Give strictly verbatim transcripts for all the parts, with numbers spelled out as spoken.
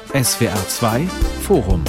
S W R zwei Forum.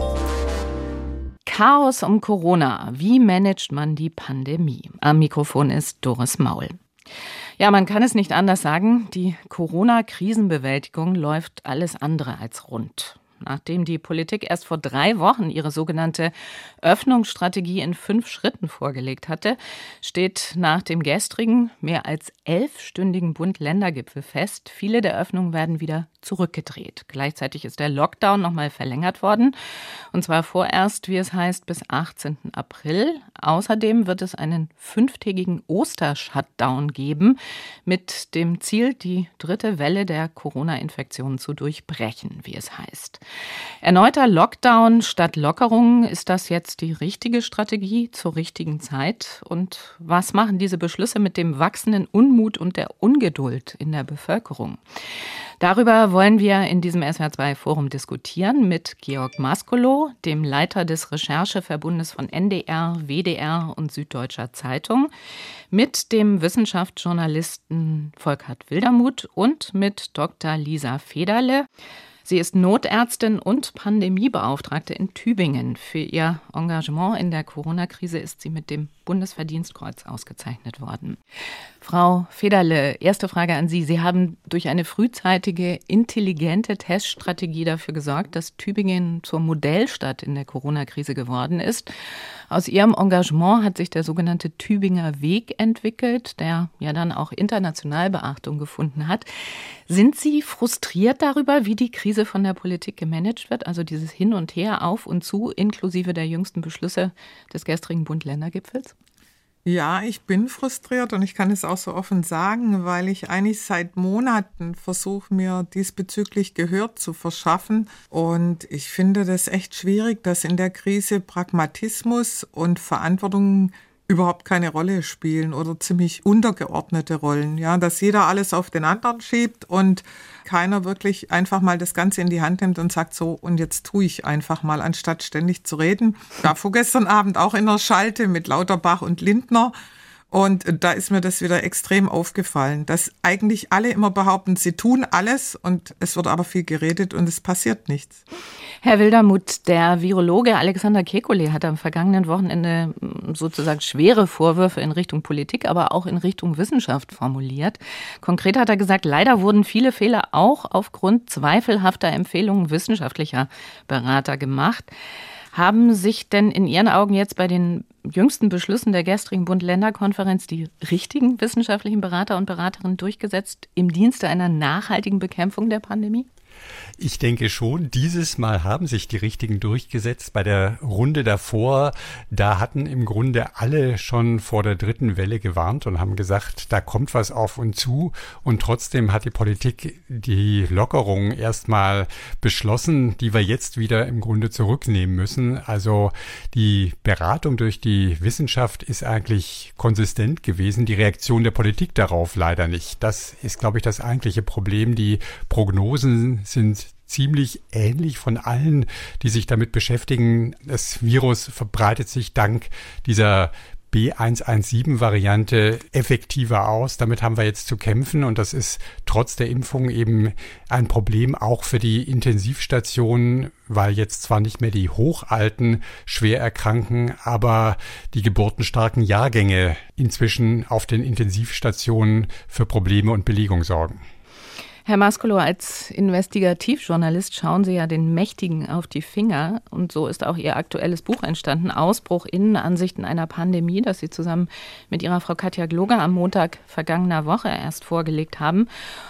Chaos um Corona. Wie managt man die Pandemie? Am Mikrofon ist Doris Maul. Ja, man kann es nicht anders sagen. Die Corona-Krisenbewältigung läuft alles andere als rund. Nachdem die Politik erst vor drei Wochen ihre sogenannte Öffnungsstrategie in fünf Schritten vorgelegt hatte, steht nach dem gestrigen, mehr als elfstündigen Bund-Länder-Gipfel fest, viele der Öffnungen werden wieder zurückgedreht. Gleichzeitig ist der Lockdown nochmal verlängert worden, und zwar vorerst, wie es heißt, bis achtzehnten April. Außerdem wird es einen fünftägigen Oster-Shutdown geben, mit dem Ziel, die dritte Welle der Corona-Infektionen zu durchbrechen, wie es heißt. Erneuter Lockdown statt Lockerungen, ist das jetzt die richtige Strategie zur richtigen Zeit? Und was machen diese Beschlüsse mit dem wachsenden Unmut und der Ungeduld in der Bevölkerung? Darüber wollen wir in diesem S W R zwei Forum diskutieren mit Georg Maskolo, dem Leiter des Rechercheverbundes von N D R, W D R und Süddeutscher Zeitung, mit dem Wissenschaftsjournalisten Volkert Wildermuth und mit Doktor Lisa Federle. Sie ist Notärztin und Pandemiebeauftragte in Tübingen. Für ihr Engagement in der Corona-Krise ist sie mit dem Bundesverdienstkreuz ausgezeichnet worden. Frau Federle, erste Frage an Sie. Sie haben durch eine frühzeitige, intelligente Teststrategie dafür gesorgt, dass Tübingen zur Modellstadt in der Corona-Krise geworden ist. Aus Ihrem Engagement hat sich der sogenannte Tübinger Weg entwickelt, der ja dann auch international Beachtung gefunden hat. Sind Sie frustriert darüber, wie die Krise von der Politik gemanagt wird? Also dieses Hin und Her, auf und zu, inklusive der jüngsten Beschlüsse des gestrigen Bund-Länder-Gipfels? Ja, ich bin frustriert und ich kann es auch so offen sagen, weil ich eigentlich seit Monaten versuche, mir diesbezüglich Gehör zu verschaffen. Und ich finde das echt schwierig, dass in der Krise Pragmatismus und Verantwortung überhaupt keine Rolle spielen oder ziemlich untergeordnete Rollen. Ja, dass jeder alles auf den anderen schiebt und keiner wirklich einfach mal das Ganze in die Hand nimmt und sagt so, und jetzt tue ich einfach mal, anstatt ständig zu reden. Ich war vorgestern Abend auch in der Schalte mit Lauterbach und Lindner. Und da ist mir das wieder extrem aufgefallen, dass eigentlich alle immer behaupten, sie tun alles und es wird aber viel geredet und es passiert nichts. Herr Wildermuth, der Virologe Alexander Kekulé hat am vergangenen Wochenende sozusagen schwere Vorwürfe in Richtung Politik, aber auch in Richtung Wissenschaft formuliert. Konkret hat er gesagt, leider wurden viele Fehler auch aufgrund zweifelhafter Empfehlungen wissenschaftlicher Berater gemacht. Haben sich denn in Ihren Augen jetzt bei den jüngsten Beschlüssen der gestrigen Bund-Länder-Konferenz die richtigen wissenschaftlichen Berater und Beraterinnen durchgesetzt im Dienste einer nachhaltigen Bekämpfung der Pandemie? Ich denke schon, dieses Mal haben sich die Richtigen durchgesetzt. Bei der Runde davor, da hatten im Grunde alle schon vor der dritten Welle gewarnt und haben gesagt, da kommt was auf uns zu. Und trotzdem hat die Politik die Lockerung erstmal beschlossen, die wir jetzt wieder im Grunde zurücknehmen müssen. Also die Beratung durch die Wissenschaft ist eigentlich konsistent gewesen. Die Reaktion der Politik darauf leider nicht. Das ist, glaube ich, das eigentliche Problem. Die Prognosen sind ziemlich ähnlich von allen, die sich damit beschäftigen. Das Virus verbreitet sich dank dieser B eins eins sieben Variante effektiver aus. Damit haben wir jetzt zu kämpfen und das ist trotz der Impfung eben ein Problem auch für die Intensivstationen, weil jetzt zwar nicht mehr die Hochalten schwer erkranken, aber die geburtenstarken Jahrgänge inzwischen auf den Intensivstationen für Probleme und Belegung sorgen. Herr Maskolo, als Investigativjournalist schauen Sie ja den Mächtigen auf die Finger. Und so ist auch Ihr aktuelles Buch entstanden, Ausbruch, Innenansichten einer Pandemie, das Sie zusammen mit Ihrer Frau Katja Gloger am Montag vergangener Woche erst vorgelegt haben.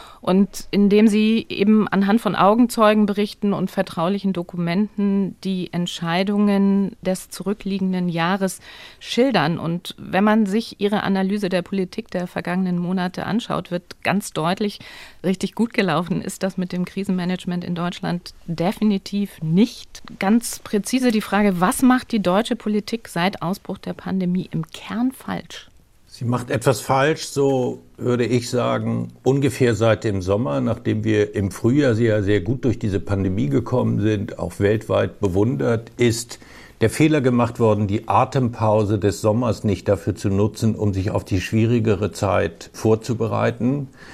Und indem Sie eben anhand von Augenzeugenberichten und vertraulichen Dokumenten die Entscheidungen des zurückliegenden Jahres schildern. Und wenn man sich Ihre Analyse der Politik der vergangenen Monate anschaut, wird ganz deutlich, richtig gut gelaufen ist das mit dem Krisenmanagement in Deutschland definitiv nicht. Ganz präzise die Frage, was macht die deutsche Politik seit Ausbruch der Pandemie im Kern falsch? Sie macht etwas falsch, so würde ich sagen, ungefähr seit dem Sommer, nachdem wir im Frühjahr sehr, sehr gut durch diese Pandemie gekommen sind, auch weltweit bewundert, ist der Fehler gemacht worden, die Atempause des Sommers nicht dafür zu nutzen, um sich auf die schwierigere Zeit vorzubereiten.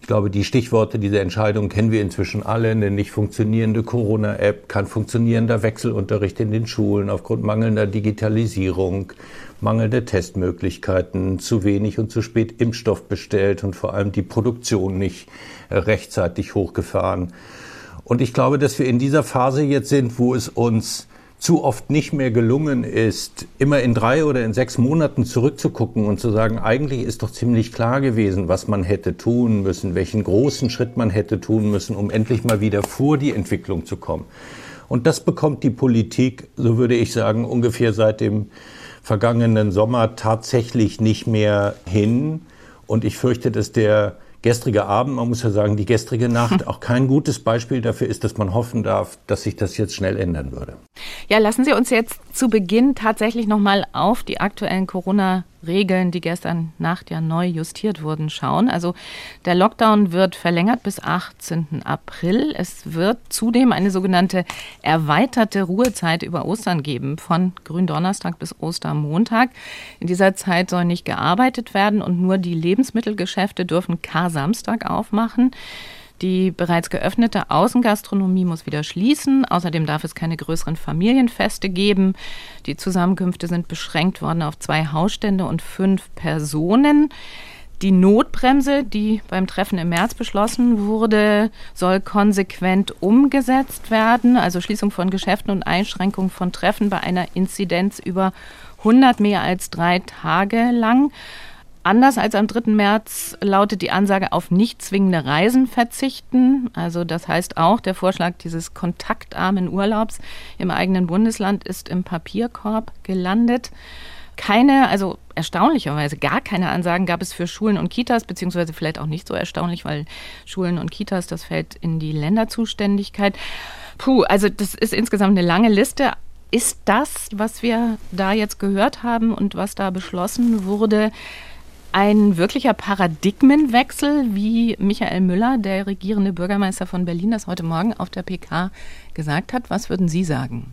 Ich glaube, die Stichworte dieser Entscheidung kennen wir inzwischen alle. Eine nicht funktionierende Corona-App, kein funktionierender Wechselunterricht in den Schulen aufgrund mangelnder Digitalisierung, mangelnde Testmöglichkeiten, zu wenig und zu spät Impfstoff bestellt und vor allem die Produktion nicht rechtzeitig hochgefahren. Und ich glaube, dass wir in dieser Phase jetzt sind, wo es uns zu oft nicht mehr gelungen ist, immer in drei oder in sechs Monaten zurückzugucken und zu sagen, eigentlich ist doch ziemlich klar gewesen, was man hätte tun müssen, welchen großen Schritt man hätte tun müssen, um endlich mal wieder vor die Entwicklung zu kommen. Und das bekommt die Politik, so würde ich sagen, ungefähr seit dem vergangenen Sommer tatsächlich nicht mehr hin. Und ich fürchte, dass der gestrige Abend, man muss ja sagen, die gestrige Nacht auch kein gutes Beispiel dafür ist, dass man hoffen darf, dass sich das jetzt schnell ändern würde. Ja, lassen Sie uns jetzt zu Beginn tatsächlich nochmal auf die aktuellen Corona-Regeln, die gestern Nacht ja neu justiert wurden, schauen. Also der Lockdown wird verlängert bis achtzehnten April. Es wird zudem eine sogenannte erweiterte Ruhezeit über Ostern geben, von Gründonnerstag bis Ostermontag. In dieser Zeit soll nicht gearbeitet werden und nur die Lebensmittelgeschäfte dürfen Kar-Samstag aufmachen. Die bereits geöffnete Außengastronomie muss wieder schließen. Außerdem darf es keine größeren Familienfeste geben. Die Zusammenkünfte sind beschränkt worden auf zwei Hausstände und fünf Personen. Die Notbremse, die beim Treffen im März beschlossen wurde, soll konsequent umgesetzt werden. Also Schließung von Geschäften und Einschränkung von Treffen bei einer Inzidenz über hundert mehr als drei Tage lang. Anders als am dritten März lautet die Ansage auf nicht zwingende Reisen verzichten. Also das heißt auch, der Vorschlag dieses kontaktarmen Urlaubs im eigenen Bundesland ist im Papierkorb gelandet. Keine, also erstaunlicherweise gar keine Ansagen gab es für Schulen und Kitas, beziehungsweise vielleicht auch nicht so erstaunlich, weil Schulen und Kitas, das fällt in die Länderzuständigkeit. Puh, also das ist insgesamt eine lange Liste. Ist das, was wir da jetzt gehört haben und was da beschlossen wurde, ein wirklicher Paradigmenwechsel, wie Michael Müller, der regierende Bürgermeister von Berlin, das heute Morgen auf der P K gesagt hat? Was würden Sie sagen?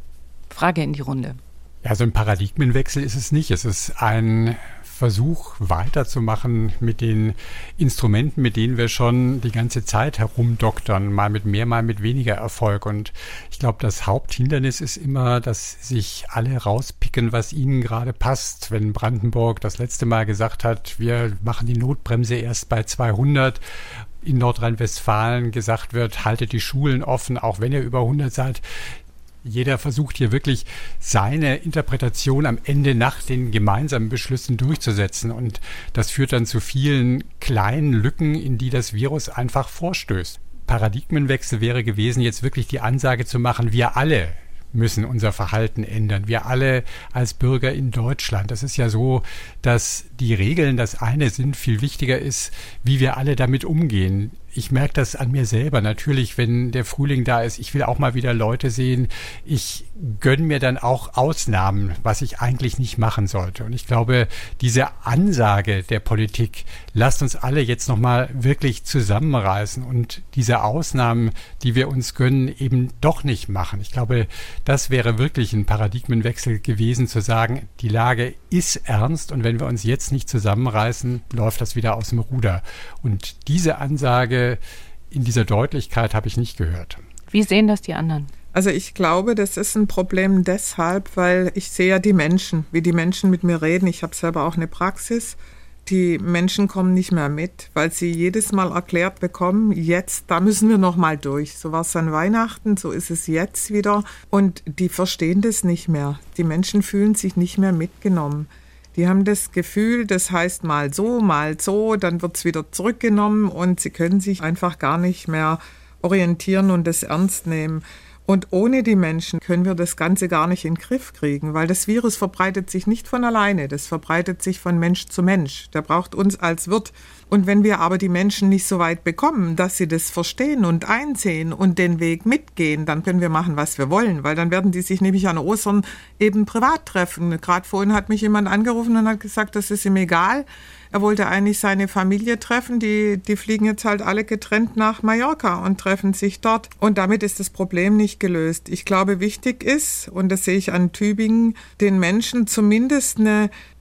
Frage in die Runde. Ja, so ein Paradigmenwechsel ist es nicht. Es ist ein Versuch, weiterzumachen mit den Instrumenten, mit denen wir schon die ganze Zeit herumdoktern, mal mit mehr, mal mit weniger Erfolg. Und ich glaube, das Haupthindernis ist immer, dass sich alle rauspicken, was ihnen gerade passt. Wenn Brandenburg das letzte Mal gesagt hat, wir machen die Notbremse erst bei zweihundert, in Nordrhein-Westfalen gesagt wird, haltet die Schulen offen, auch wenn ihr über hundert seid. Jeder versucht hier wirklich seine Interpretation am Ende nach den gemeinsamen Beschlüssen durchzusetzen. Und das führt dann zu vielen kleinen Lücken, in die das Virus einfach vorstößt. Paradigmenwechsel wäre gewesen, jetzt wirklich die Ansage zu machen, wir alle müssen unser Verhalten ändern. Wir alle als Bürger in Deutschland. Das ist ja so, dass die Regeln das eine sind, viel wichtiger ist, wie wir alle damit umgehen. Ich merke das an mir selber. Natürlich, wenn der Frühling da ist, ich will auch mal wieder Leute sehen. Ich gönne mir dann auch Ausnahmen, was ich eigentlich nicht machen sollte. Und ich glaube, diese Ansage der Politik, lasst uns alle jetzt nochmal wirklich zusammenreißen und diese Ausnahmen, die wir uns gönnen, eben doch nicht machen. Ich glaube, das wäre wirklich ein Paradigmenwechsel gewesen, zu sagen, die Lage ist ernst und wenn wir uns jetzt nicht zusammenreißen, läuft das wieder aus dem Ruder. Und diese Ansage in dieser Deutlichkeit habe ich nicht gehört. Wie sehen das die anderen? Also ich glaube, das ist ein Problem deshalb, weil ich sehe ja die Menschen, wie die Menschen mit mir reden. Ich habe selber auch eine Praxis. Die Menschen kommen nicht mehr mit, weil sie jedes Mal erklärt bekommen, jetzt, da müssen wir noch mal durch. So war es an Weihnachten, so ist es jetzt wieder. Und die verstehen das nicht mehr. Die Menschen fühlen sich nicht mehr mitgenommen. Die haben das Gefühl, das heißt mal so, mal so, dann wird es wieder zurückgenommen und sie können sich einfach gar nicht mehr orientieren und das ernst nehmen. Und ohne die Menschen können wir das Ganze gar nicht in den Griff kriegen, weil das Virus verbreitet sich nicht von alleine, das verbreitet sich von Mensch zu Mensch. Der braucht uns als Wirt. Und wenn wir aber die Menschen nicht so weit bekommen, dass sie das verstehen und einsehen und den Weg mitgehen, dann können wir machen, was wir wollen, weil dann werden die sich nämlich an Ostern eben privat treffen. Gerade vorhin hat mich jemand angerufen und hat gesagt, das ist ihm egal. Er wollte eigentlich seine Familie treffen, die, die fliegen jetzt halt alle getrennt nach Mallorca und treffen sich dort. Und damit ist das Problem nicht gelöst. Ich glaube, wichtig ist, und das sehe ich an Tübingen, den Menschen zumindest eine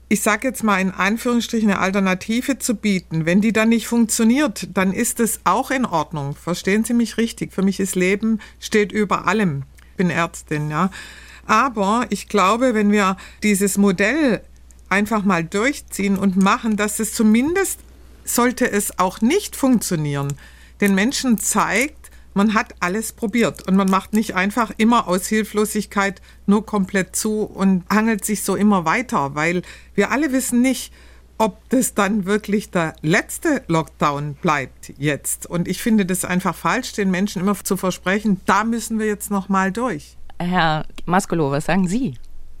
ich sage jetzt mal in Anführungsstrichen, eine Alternative zu bieten. Wenn die dann nicht funktioniert, dann ist es auch in Ordnung. Verstehen Sie mich richtig? Für mich ist Leben steht über allem. Ich bin Ärztin, ja. Aber ich glaube, wenn wir dieses Modell einfach mal durchziehen und machen, dass es zumindest, sollte es auch nicht funktionieren, den Menschen zeigt, man hat alles probiert und man macht nicht einfach immer aus Hilflosigkeit nur komplett zu und hangelt sich so immer weiter, weil wir alle wissen nicht, ob das dann wirklich der letzte Lockdown bleibt jetzt. Und ich finde das einfach falsch, den Menschen immer zu versprechen, da müssen wir jetzt noch mal durch. Herr Mascolo, was sagen Sie?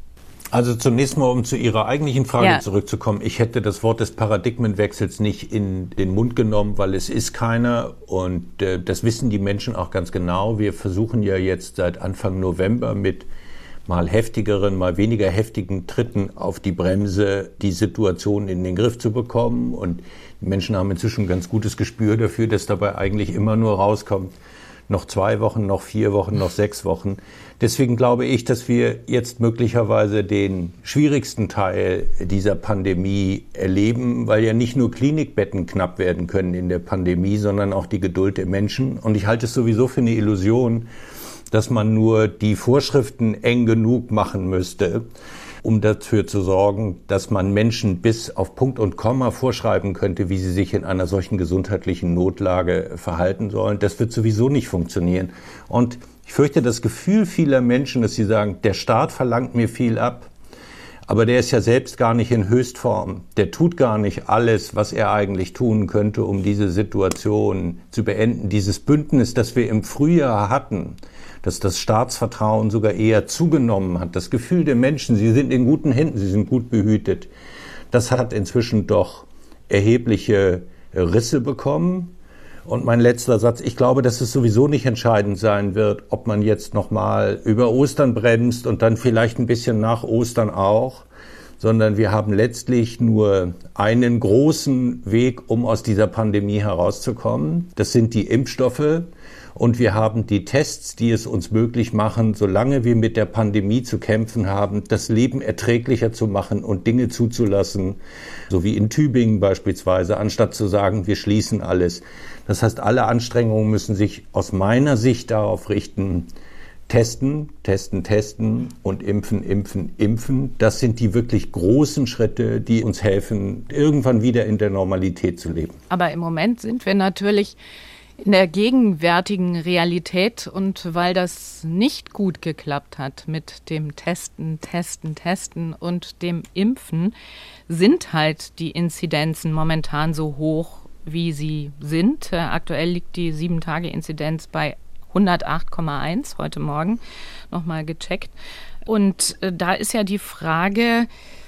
Also zunächst mal, um zu Ihrer eigentlichen Frage ja. zurückzukommen. Ich hätte das Wort des Paradigmenwechsels nicht in den Mund genommen, weil es ist keiner und äh, das wissen die Menschen auch ganz genau. Wir versuchen ja jetzt seit Anfang November mit mal heftigeren, mal weniger heftigen Tritten auf die Bremse die Situation in den Griff zu bekommen und die Menschen haben inzwischen ein ganz gutes Gespür dafür, dass dabei eigentlich immer nur rauskommt, noch zwei Wochen, noch vier Wochen, noch sechs Wochen. Deswegen glaube ich, dass wir jetzt möglicherweise den schwierigsten Teil dieser Pandemie erleben, weil ja nicht nur Klinikbetten knapp werden können in der Pandemie, sondern auch die Geduld der Menschen. Und ich halte es sowieso für eine Illusion, dass man nur die Vorschriften eng genug machen müsste, um dafür zu sorgen, dass man Menschen bis auf Punkt und Komma vorschreiben könnte, wie sie sich in einer solchen gesundheitlichen Notlage verhalten sollen. Das wird sowieso nicht funktionieren. Und ich fürchte, das Gefühl vieler Menschen, dass sie sagen, der Staat verlangt mir viel ab, aber der ist ja selbst gar nicht in Höchstform. Der tut gar nicht alles, was er eigentlich tun könnte, um diese Situation zu beenden. Dieses Bündnis, das wir im Frühjahr hatten, dass das Staatsvertrauen sogar eher zugenommen hat. Das Gefühl der Menschen, sie sind in guten Händen, sie sind gut behütet. Das hat inzwischen doch erhebliche Risse bekommen. Und mein letzter Satz, ich glaube, dass es sowieso nicht entscheidend sein wird, ob man jetzt nochmal über Ostern bremst und dann vielleicht ein bisschen nach Ostern auch, sondern wir haben letztlich nur einen großen Weg, um aus dieser Pandemie herauszukommen. Das sind die Impfstoffe. Und wir haben die Tests, die es uns möglich machen, solange wir mit der Pandemie zu kämpfen haben, das Leben erträglicher zu machen und Dinge zuzulassen, so wie in Tübingen beispielsweise, anstatt zu sagen, wir schließen alles. Das heißt, alle Anstrengungen müssen sich aus meiner Sicht darauf richten, testen, testen, testen und impfen, impfen, impfen. Das sind die wirklich großen Schritte, die uns helfen, irgendwann wieder in der Normalität zu leben. Aber im Moment sind wir natürlich in der gegenwärtigen Realität und weil das nicht gut geklappt hat mit dem Testen, Testen, Testen und dem Impfen, sind halt die Inzidenzen momentan so hoch, wie sie sind. Aktuell liegt die sieben-Tage-Inzidenz bei hundertacht Komma eins, heute Morgen nochmal gecheckt. Und da ist ja die Frage,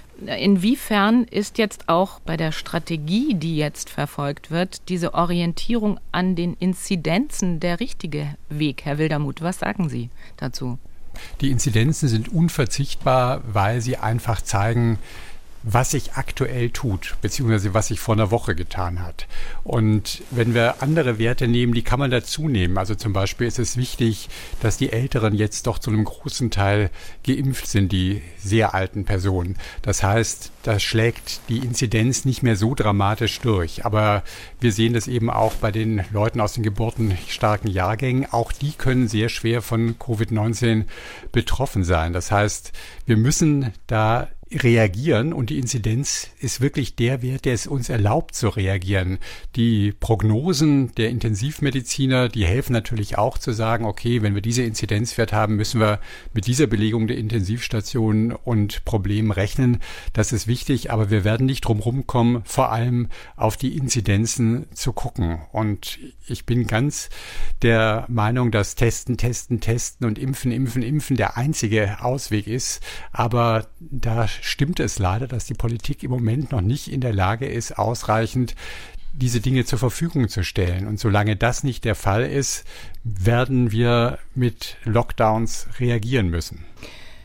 inwiefern ist jetzt auch bei der Strategie, die jetzt verfolgt wird, diese Orientierung an den Inzidenzen der richtige Weg? Herr Wildermuth, was sagen Sie dazu? Die Inzidenzen sind unverzichtbar, weil sie einfach zeigen, was sich aktuell tut, beziehungsweise was sich vor einer Woche getan hat. Und wenn wir andere Werte nehmen, die kann man dazu nehmen. Also zum Beispiel ist es wichtig, dass die Älteren jetzt doch zu einem großen Teil geimpft sind, die sehr alten Personen. Das heißt, da schlägt die Inzidenz nicht mehr so dramatisch durch. Aber wir sehen das eben auch bei den Leuten aus den geburtenstarken Jahrgängen. Auch die können sehr schwer von Covid neunzehn betroffen sein. Das heißt, wir müssen da reagieren und die Inzidenz ist wirklich der Wert, der es uns erlaubt zu reagieren. Die Prognosen der Intensivmediziner, die helfen natürlich auch zu sagen, okay, wenn wir diese Inzidenzwert haben, müssen wir mit dieser Belegung der Intensivstationen und Problemen rechnen. Das ist wichtig, aber wir werden nicht drum rumkommen, vor allem auf die Inzidenzen zu gucken. Und ich bin ganz der Meinung, dass Testen, Testen, Testen und Impfen, Impfen, Impfen der einzige Ausweg ist. Aber da stimmt es leider, dass die Politik im Moment noch nicht in der Lage ist, ausreichend diese Dinge zur Verfügung zu stellen. Und solange das nicht der Fall ist, werden wir mit Lockdowns reagieren müssen.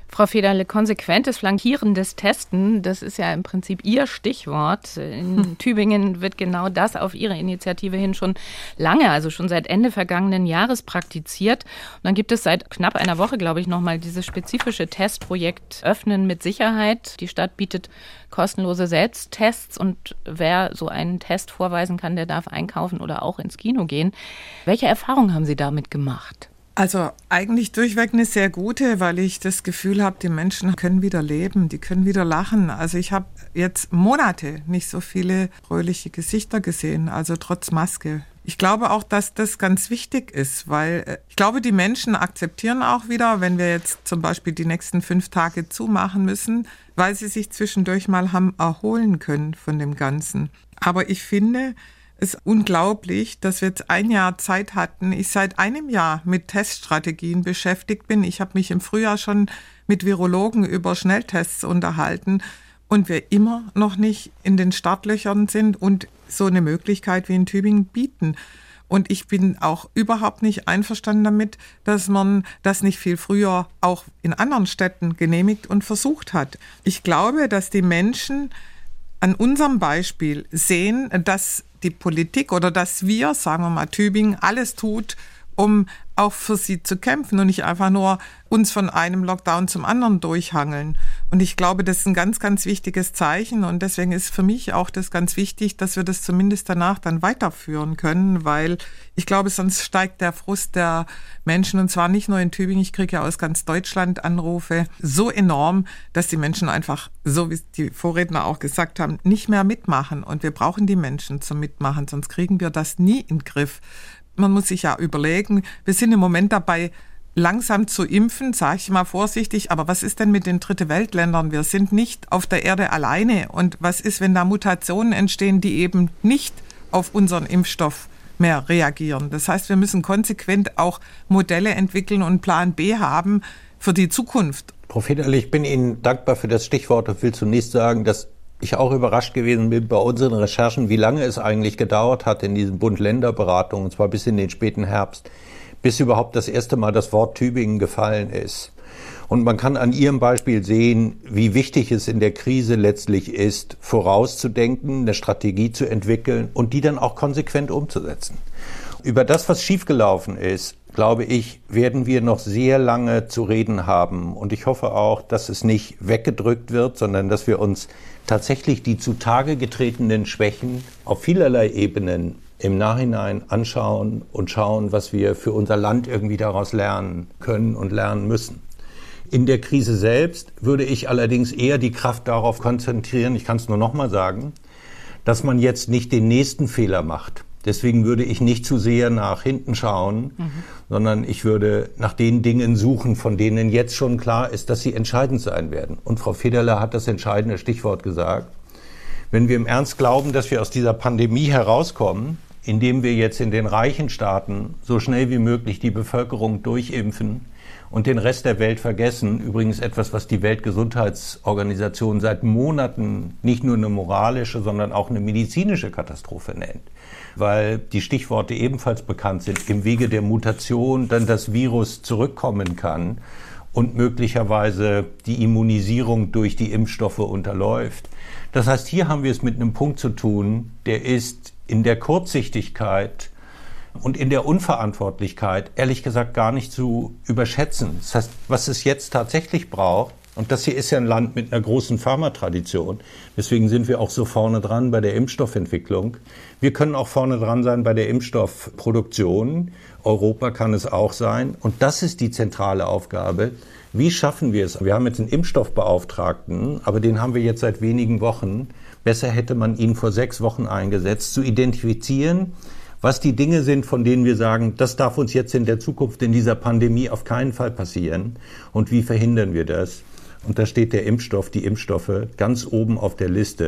Frau Federle, konsequentes, flankierendes Testen, das ist ja im Prinzip Ihr Stichwort. In hm. Tübingen wird genau das auf Ihre Initiative hin schon lange, also schon seit Ende vergangenen Jahres praktiziert. Und dann gibt es seit knapp einer Woche, glaube ich, nochmal dieses spezifische Testprojekt Öffnen mit Sicherheit. Die Stadt bietet kostenlose Selbsttests und wer so einen Test vorweisen kann, der darf einkaufen oder auch ins Kino gehen. Welche Erfahrungen haben Sie damit gemacht? Also eigentlich durchweg eine sehr gute, weil ich das Gefühl habe, die Menschen können wieder leben, die können wieder lachen. Also ich habe jetzt Monate nicht so viele fröhliche Gesichter gesehen, also trotz Maske. Ich glaube auch, dass das ganz wichtig ist, weil ich glaube, die Menschen akzeptieren auch wieder, wenn wir jetzt zum Beispiel die nächsten fünf Tage zumachen müssen, weil sie sich zwischendurch mal haben erholen können von dem Ganzen. Aber ich finde, es ist unglaublich, dass wir jetzt ein Jahr Zeit hatten. Ich seit einem Jahr mit Teststrategien beschäftigt bin. Ich habe mich im Frühjahr schon mit Virologen über Schnelltests unterhalten und wir immer noch nicht in den Startlöchern sind und so eine Möglichkeit wie in Tübingen bieten. Und ich bin auch überhaupt nicht einverstanden damit, dass man das nicht viel früher auch in anderen Städten genehmigt und versucht hat. Ich glaube, dass die Menschen an unserem Beispiel sehen, dass die Politik oder dass wir, sagen wir mal Tübingen, alles tut, um auch für sie zu kämpfen und nicht einfach nur uns von einem Lockdown zum anderen durchhangeln. Und ich glaube, das ist ein ganz, ganz wichtiges Zeichen und deswegen ist für mich auch das ganz wichtig, dass wir das zumindest danach dann weiterführen können, weil ich glaube, sonst steigt der Frust der Menschen und zwar nicht nur in Tübingen, ich kriege ja aus ganz Deutschland Anrufe, so enorm, dass die Menschen einfach, so wie die Vorredner auch gesagt haben, nicht mehr mitmachen und wir brauchen die Menschen zum Mitmachen, sonst kriegen wir das nie in den Griff. Man muss sich ja überlegen, wir sind im Moment dabei, langsam zu impfen, sage ich mal vorsichtig, aber was ist denn mit den Dritte-Welt-Ländern? Wir sind nicht auf der Erde alleine und was ist, wenn da Mutationen entstehen, die eben nicht auf unseren Impfstoff mehr reagieren? Das heißt, wir müssen konsequent auch Modelle entwickeln und Plan B haben für die Zukunft. Frau Federle, ich bin Ihnen dankbar für das Stichwort und will zunächst sagen, dass ich auch überrascht gewesen bin bei unseren Recherchen, wie lange es eigentlich gedauert hat in diesen Bund-Länder-Beratungen, und zwar bis in den späten Herbst, bis überhaupt das erste Mal das Wort Tübingen gefallen ist. Und man kann an Ihrem Beispiel sehen, wie wichtig es in der Krise letztlich ist, vorauszudenken, eine Strategie zu entwickeln und die dann auch konsequent umzusetzen. Über das, was schiefgelaufen ist, glaube ich, werden wir noch sehr lange zu reden haben. Und ich hoffe auch, dass es nicht weggedrückt wird, sondern dass wir uns tatsächlich die zutage getretenen Schwächen auf vielerlei Ebenen im Nachhinein anschauen und schauen, was wir für unser Land irgendwie daraus lernen können und lernen müssen. In der Krise selbst würde ich allerdings eher die Kraft darauf konzentrieren, ich kann es nur noch mal sagen, dass man jetzt nicht den nächsten Fehler macht. Deswegen würde ich nicht zu sehr nach hinten schauen, mhm. sondern ich würde nach den Dingen suchen, von denen jetzt schon klar ist, dass sie entscheidend sein werden. Und Frau Federle hat das entscheidende Stichwort gesagt. Wenn wir im Ernst glauben, dass wir aus dieser Pandemie herauskommen, indem wir jetzt in den reichen Staaten so schnell wie möglich die Bevölkerung durchimpfen und den Rest der Welt vergessen, übrigens etwas, was die Weltgesundheitsorganisation seit Monaten nicht nur eine moralische, sondern auch eine medizinische Katastrophe nennt, weil die Stichworte ebenfalls bekannt sind, im Wege der Mutation dann das Virus zurückkommen kann und möglicherweise die Immunisierung durch die Impfstoffe unterläuft. Das heißt, hier haben wir es mit einem Punkt zu tun, der ist in der Kurzsichtigkeit und in der Unverantwortlichkeit ehrlich gesagt gar nicht zu überschätzen. Das heißt, was es jetzt tatsächlich braucht, und das hier ist ja ein Land mit einer großen Pharmatradition, deswegen sind wir auch so vorne dran bei der Impfstoffentwicklung. Wir können auch vorne dran sein bei der Impfstoffproduktion. Europa kann es auch sein. Und das ist die zentrale Aufgabe. Wie schaffen wir es? Wir haben jetzt einen Impfstoffbeauftragten, aber den haben wir jetzt seit wenigen Wochen. Besser hätte man ihn vor sechs Wochen eingesetzt, zu identifizieren, was die Dinge sind, von denen wir sagen, das darf uns jetzt in der Zukunft in dieser Pandemie auf keinen Fall passieren. Und wie verhindern wir das? Und da steht der Impfstoff, die Impfstoffe ganz oben auf der Liste.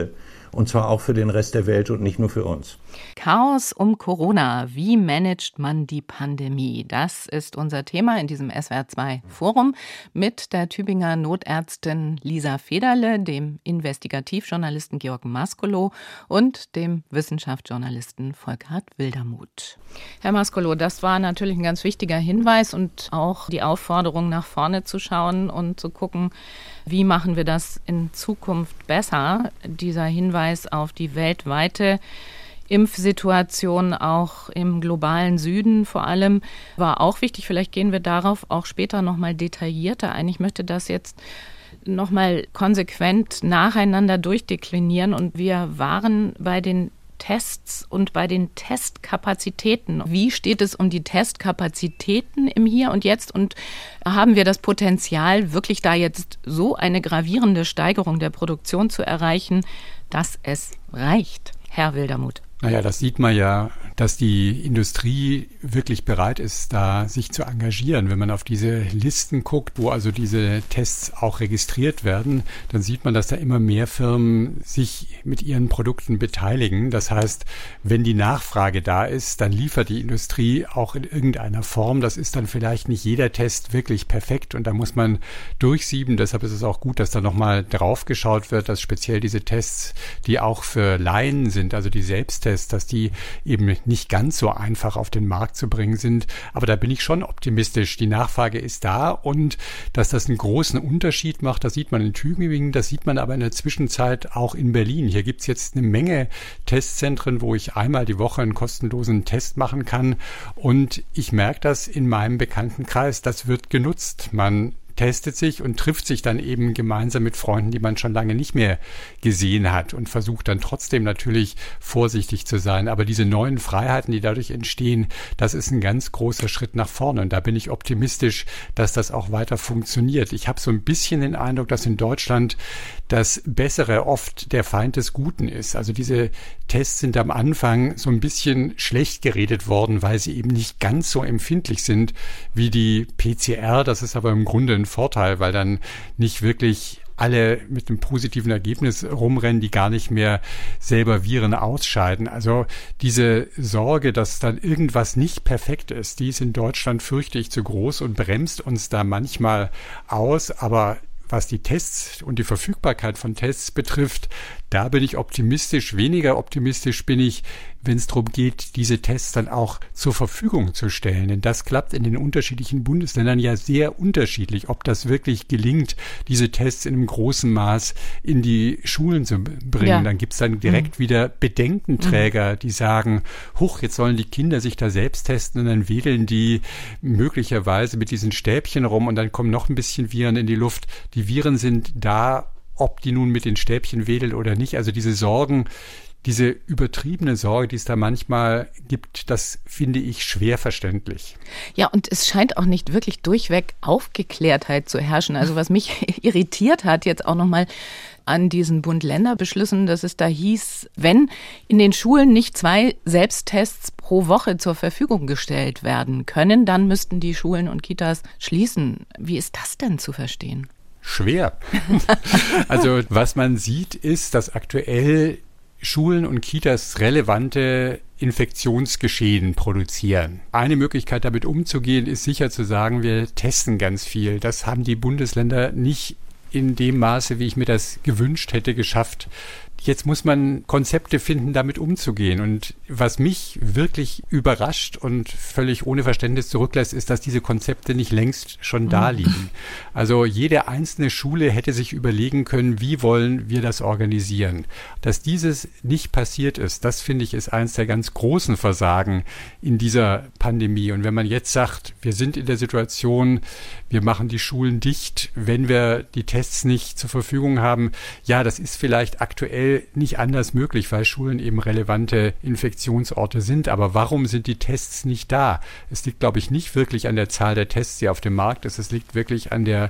und zwar auch für den Rest der Welt und nicht nur für uns. Chaos um Corona. Wie managt man die Pandemie? Das ist unser Thema in diesem S W R zwei Forum mit der Tübinger Notärztin Lisa Federle, dem Investigativjournalisten Georg Maskolo und dem Wissenschaftsjournalisten Volkhard Wildermuth. Herr Maskolo, das war natürlich ein ganz wichtiger Hinweis und auch die Aufforderung, nach vorne zu schauen und zu gucken, wie machen wir das in Zukunft besser. Dieser Hinweis auf die weltweite Impfsituation auch im globalen Süden vor allem war auch wichtig. Vielleicht gehen wir darauf auch später noch mal detaillierter ein. Ich möchte das jetzt noch mal konsequent nacheinander durchdeklinieren. Und wir waren bei den Tests und bei den Testkapazitäten. Wie steht es um die Testkapazitäten im Hier und Jetzt? Und haben wir das Potenzial, wirklich da jetzt so eine gravierende Steigerung der Produktion zu erreichen, dass es reicht? Herr Wildermuth. Naja, das sieht man ja, dass die Industrie wirklich bereit ist, da sich zu engagieren. Wenn man auf diese Listen guckt, wo also diese Tests auch registriert werden, dann sieht man, dass da immer mehr Firmen sich mit ihren Produkten beteiligen. Das heißt, wenn die Nachfrage da ist, dann liefert die Industrie auch in irgendeiner Form. Das ist dann vielleicht nicht jeder Test wirklich perfekt und da muss man durchsieben. Deshalb ist es auch gut, dass da nochmal drauf geschaut wird, dass speziell diese Tests, die auch für Laien sind, also die Selbsttests, dass die eben nicht ganz so einfach auf den Markt zu bringen sind. Aber da bin ich schon optimistisch. Die Nachfrage ist da und dass das einen großen Unterschied macht, das sieht man in Tübingen, das sieht man aber in der Zwischenzeit auch in Berlin. Hier gibt es jetzt eine Menge Testzentren, wo ich einmal die Woche einen kostenlosen Test machen kann und ich merke das in meinem Bekanntenkreis, das wird genutzt. Man testet sich und trifft sich dann eben gemeinsam mit Freunden, die man schon lange nicht mehr gesehen hat und versucht dann trotzdem natürlich vorsichtig zu sein. Aber diese neuen Freiheiten, die dadurch entstehen, das ist ein ganz großer Schritt nach vorne und da bin ich optimistisch, dass das auch weiter funktioniert. Ich habe so ein bisschen den Eindruck, dass in Deutschland das Bessere oft der Feind des Guten ist. Also diese Tests sind am Anfang so ein bisschen schlecht geredet worden, weil sie eben nicht ganz so empfindlich sind wie die P C R. Das ist aber im Grunde ein Vorteil, weil dann nicht wirklich alle mit einem positiven Ergebnis rumrennen, die gar nicht mehr selber Viren ausscheiden. Also diese Sorge, dass dann irgendwas nicht perfekt ist, die ist in Deutschland, fürchte ich, zu groß und bremst uns da manchmal aus. Aber was die Tests und die Verfügbarkeit von Tests betrifft, da bin ich optimistisch. Weniger optimistisch bin ich, wenn es darum geht, diese Tests dann auch zur Verfügung zu stellen. Denn das klappt in den unterschiedlichen Bundesländern ja sehr unterschiedlich, ob das wirklich gelingt, diese Tests in einem großen Maß in die Schulen zu bringen. Ja. Dann gibt es dann direkt mhm. wieder Bedenkenträger, die sagen, huch, jetzt sollen die Kinder sich da selbst testen und dann wedeln die möglicherweise mit diesen Stäbchen rum und dann kommen noch ein bisschen Viren in die Luft. Die Viren sind da, ob die nun mit den Stäbchen wedelt oder nicht. Also diese Sorgen, diese übertriebene Sorge, die es da manchmal gibt, das finde ich schwer verständlich. Ja, und es scheint auch nicht wirklich durchweg Aufgeklärtheit zu herrschen. Also was mich irritiert hat, jetzt auch nochmal an diesen Bund-Länder-Beschlüssen, dass es da hieß, wenn in den Schulen nicht zwei Selbsttests pro Woche zur Verfügung gestellt werden können, dann müssten die Schulen und Kitas schließen. Wie ist das denn zu verstehen? Schwer. Also was man sieht, ist, dass aktuell Schulen und Kitas relevante Infektionsgeschehen produzieren. Eine Möglichkeit, damit umzugehen, ist sicher zu sagen, wir testen ganz viel. Das haben die Bundesländer nicht in dem Maße, wie ich mir das gewünscht hätte, geschafft. Jetzt muss man Konzepte finden, damit umzugehen. Und was mich wirklich überrascht und völlig ohne Verständnis zurücklässt, ist, dass diese Konzepte nicht längst schon da liegen. Also jede einzelne Schule hätte sich überlegen können, wie wollen wir das organisieren. Dass dieses nicht passiert ist, das finde ich, ist eines der ganz großen Versagen in dieser Pandemie. Und wenn man jetzt sagt, wir sind in der Situation, wir machen die Schulen dicht, wenn wir die Tests nicht zur Verfügung haben, ja, das ist vielleicht aktuell nicht anders möglich, weil Schulen eben relevante Infektionsorte sind. Aber warum sind die Tests nicht da? Es liegt, glaube ich, nicht wirklich an der Zahl der Tests, die auf dem Markt ist. Es liegt wirklich an der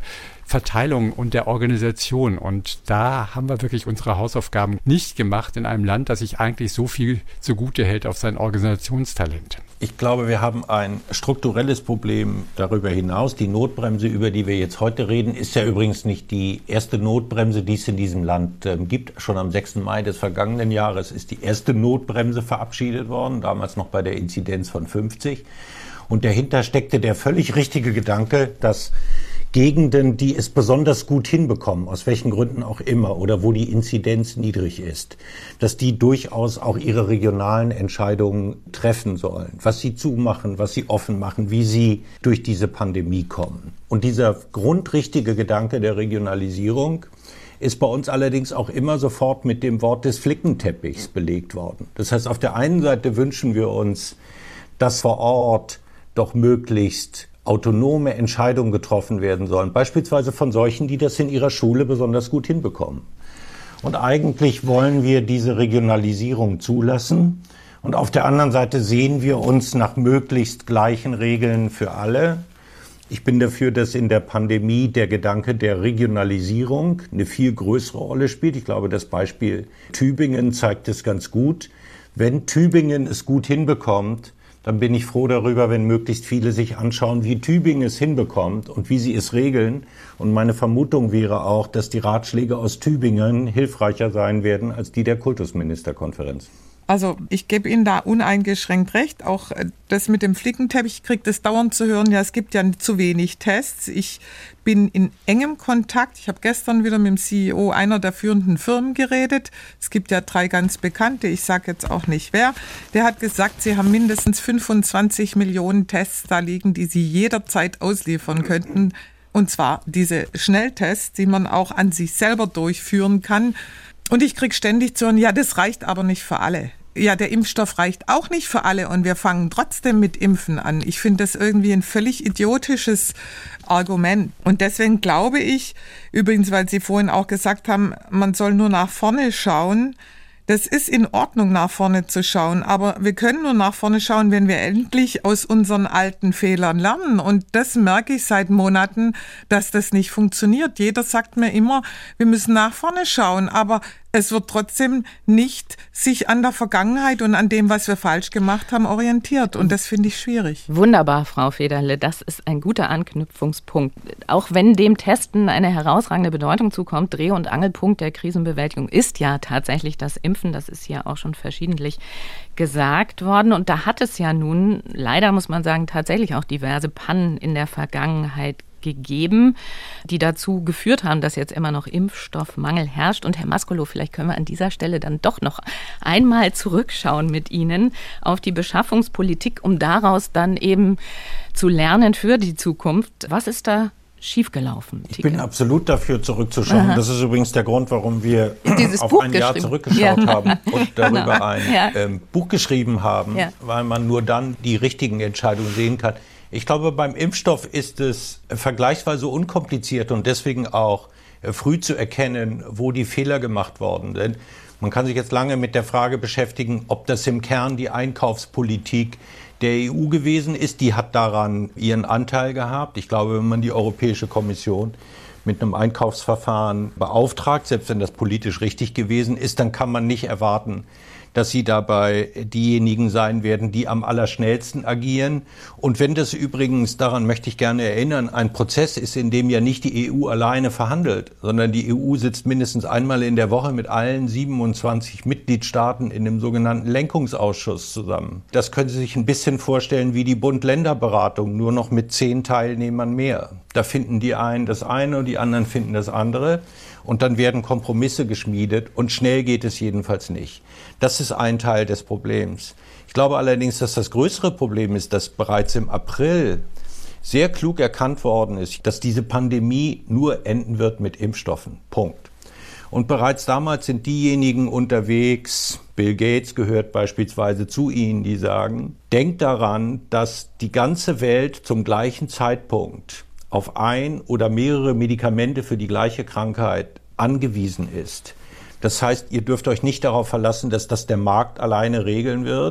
Verteilung und der Organisation. Und da haben wir wirklich unsere Hausaufgaben nicht gemacht in einem Land, das sich eigentlich so viel zugute hält auf sein Organisationstalent. Ich glaube, wir haben ein strukturelles Problem darüber hinaus. Die Notbremse, über die wir jetzt heute reden, ist ja übrigens nicht die erste Notbremse, die es in diesem Land äh, gibt. Schon am sechsten Mai des vergangenen Jahres ist die erste Notbremse verabschiedet worden, damals noch bei der Inzidenz von fünfzig. Und dahinter steckte der völlig richtige Gedanke, dass Gegenden, die es besonders gut hinbekommen, aus welchen Gründen auch immer, oder wo die Inzidenz niedrig ist, dass die durchaus auch ihre regionalen Entscheidungen treffen sollen, was sie zumachen, was sie offen machen, wie sie durch diese Pandemie kommen. Und dieser grundrichtige Gedanke der Regionalisierung ist bei uns allerdings auch immer sofort mit dem Wort des Flickenteppichs belegt worden. Das heißt, auf der einen Seite wünschen wir uns, dass vor Ort doch möglichst autonome Entscheidungen getroffen werden sollen, beispielsweise von solchen, die das in ihrer Schule besonders gut hinbekommen. Und eigentlich wollen wir diese Regionalisierung zulassen. Und auf der anderen Seite sehen wir uns nach möglichst gleichen Regeln für alle. Ich bin dafür, dass in der Pandemie der Gedanke der Regionalisierung eine viel größere Rolle spielt. Ich glaube, das Beispiel Tübingen zeigt es ganz gut. Wenn Tübingen es gut hinbekommt, dann bin ich froh darüber, wenn möglichst viele sich anschauen, wie Tübingen es hinbekommt und wie sie es regeln. Und meine Vermutung wäre auch, dass die Ratschläge aus Tübingen hilfreicher sein werden als die der Kultusministerkonferenz. Also ich gebe Ihnen da uneingeschränkt recht. Auch das mit dem Flickenteppich, ich kriege das dauernd zu hören, ja, es gibt ja zu wenig Tests. Ich bin in engem Kontakt. Ich habe gestern wieder mit dem C E O einer der führenden Firmen geredet. Es gibt ja drei ganz bekannte, ich sage jetzt auch nicht wer. Der hat gesagt, sie haben mindestens fünfundzwanzig Millionen Tests da liegen, die sie jederzeit ausliefern könnten. Und zwar diese Schnelltests, die man auch an sich selber durchführen kann. Und ich kriege ständig zu hören, ja, das reicht aber nicht für alle. Ja, der Impfstoff reicht auch nicht für alle und wir fangen trotzdem mit Impfen an. Ich finde das irgendwie ein völlig idiotisches Argument. Und deswegen glaube ich, übrigens, weil Sie vorhin auch gesagt haben, man soll nur nach vorne schauen. Das ist in Ordnung, nach vorne zu schauen, aber wir können nur nach vorne schauen, wenn wir endlich aus unseren alten Fehlern lernen. Und das merke ich seit Monaten, dass das nicht funktioniert. Jeder sagt mir immer, wir müssen nach vorne schauen, aber es wird trotzdem nicht sich an der Vergangenheit und an dem, was wir falsch gemacht haben, orientiert. Und das finde ich schwierig. Wunderbar, Frau Federle. Das ist ein guter Anknüpfungspunkt. Auch wenn dem Testen eine herausragende Bedeutung zukommt, Dreh- und Angelpunkt der Krisenbewältigung ist ja tatsächlich das Impfen. Das ist ja auch schon verschiedentlich gesagt worden. Und da hat es ja nun, leider muss man sagen, tatsächlich auch diverse Pannen in der Vergangenheit gegeben, die dazu geführt haben, dass jetzt immer noch Impfstoffmangel herrscht. Und Herr Mascolo, vielleicht können wir an dieser Stelle dann doch noch einmal zurückschauen mit Ihnen auf die Beschaffungspolitik, um daraus dann eben zu lernen für die Zukunft. Was ist da schiefgelaufen? Ich bin absolut dafür, zurückzuschauen. Aha. Das ist übrigens der Grund, warum wir Dieses auf Buch ein Jahr zurückgeschaut ja. haben und darüber genau. ein ja. ähm, Buch geschrieben haben, ja. weil man nur dann die richtigen Entscheidungen sehen kann. Ich glaube, beim Impfstoff ist es vergleichsweise unkompliziert und deswegen auch früh zu erkennen, wo die Fehler gemacht worden sind. Man kann sich jetzt lange mit der Frage beschäftigen, ob das im Kern die Einkaufspolitik der E U gewesen ist. Die hat daran ihren Anteil gehabt. Ich glaube, wenn man die Europäische Kommission mit einem Einkaufsverfahren beauftragt, selbst wenn das politisch richtig gewesen ist, dann kann man nicht erwarten, dass sie dabei diejenigen sein werden, die am allerschnellsten agieren. Und wenn das übrigens, daran möchte ich gerne erinnern, ein Prozess ist, in dem ja nicht die E U alleine verhandelt, sondern die E U sitzt mindestens einmal in der Woche mit allen siebenundzwanzig Mitgliedstaaten in dem sogenannten Lenkungsausschuss zusammen. Das können Sie sich ein bisschen vorstellen wie die Bund-Länder-Beratung, nur noch mit zehn Teilnehmern mehr. Da finden die einen das eine und die anderen finden das andere. Und dann werden Kompromisse geschmiedet und schnell geht es jedenfalls nicht. Das ist ein Teil des Problems. Ich glaube allerdings, dass das größere Problem ist, dass bereits im April sehr klug erkannt worden ist, dass diese Pandemie nur enden wird mit Impfstoffen. Punkt. Und bereits damals sind diejenigen unterwegs, Bill Gates gehört beispielsweise zu ihnen, die sagen, denkt daran, dass die ganze Welt zum gleichen Zeitpunkt auf ein oder mehrere Medikamente für die gleiche Krankheit angewiesen ist. Das heißt, ihr dürft euch nicht darauf verlassen, dass das der Markt alleine regeln wird.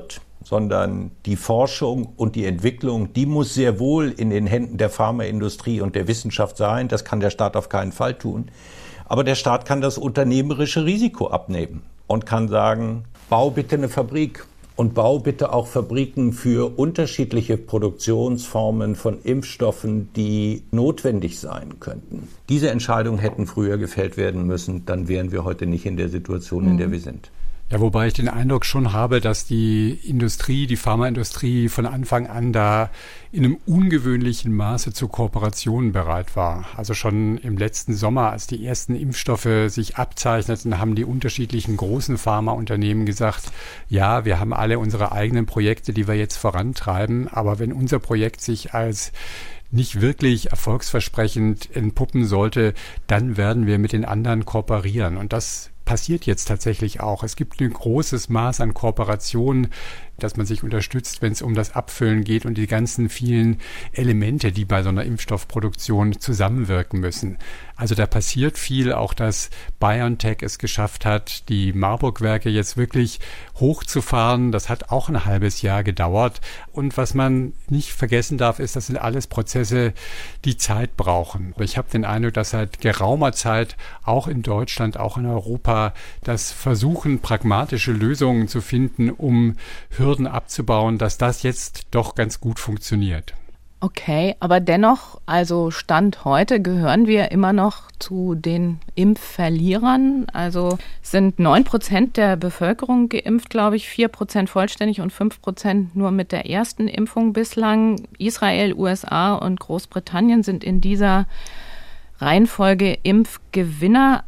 sondern die Forschung und die Entwicklung, die muss sehr wohl in den Händen der Pharmaindustrie und der Wissenschaft sein. Das kann der Staat auf keinen Fall tun. Aber der Staat kann das unternehmerische Risiko abnehmen und kann sagen, bau bitte eine Fabrik und bau bitte auch Fabriken für unterschiedliche Produktionsformen von Impfstoffen, die notwendig sein könnten. Diese Entscheidungen hätten früher gefällt werden müssen, dann wären wir heute nicht in der Situation, mhm. in der wir sind. Ja, wobei ich den Eindruck schon habe, dass die Industrie, die Pharmaindustrie von Anfang an da in einem ungewöhnlichen Maße zu Kooperationen bereit war. Also schon im letzten Sommer, als die ersten Impfstoffe sich abzeichneten, haben die unterschiedlichen großen Pharmaunternehmen gesagt, ja, wir haben alle unsere eigenen Projekte, die wir jetzt vorantreiben, aber wenn unser Projekt sich als nicht wirklich erfolgsversprechend entpuppen sollte, dann werden wir mit den anderen kooperieren. Und das passiert jetzt tatsächlich auch. Es gibt ein großes Maß an Kooperation, dass man sich unterstützt, wenn es um das Abfüllen geht und die ganzen vielen Elemente, die bei so einer Impfstoffproduktion zusammenwirken müssen. Also da passiert viel, auch dass BioNTech es geschafft hat, die Marburg-Werke jetzt wirklich hochzufahren. Das hat auch ein halbes Jahr gedauert. Und was man nicht vergessen darf, ist, das sind alles Prozesse, die Zeit brauchen. Ich habe den Eindruck, dass seit geraumer Zeit auch in Deutschland, auch in Europa, das Versuchen, pragmatische Lösungen zu finden, um Hürden abzubauen, dass das jetzt doch ganz gut funktioniert. Okay, aber dennoch, also Stand heute gehören wir immer noch zu den Impfverlierern. Also sind neun Prozent der Bevölkerung geimpft, glaube ich, vier Prozent vollständig und fünf Prozent nur mit der ersten Impfung bislang. Israel, U S A und Großbritannien sind in dieser Reihenfolge Impfgewinner.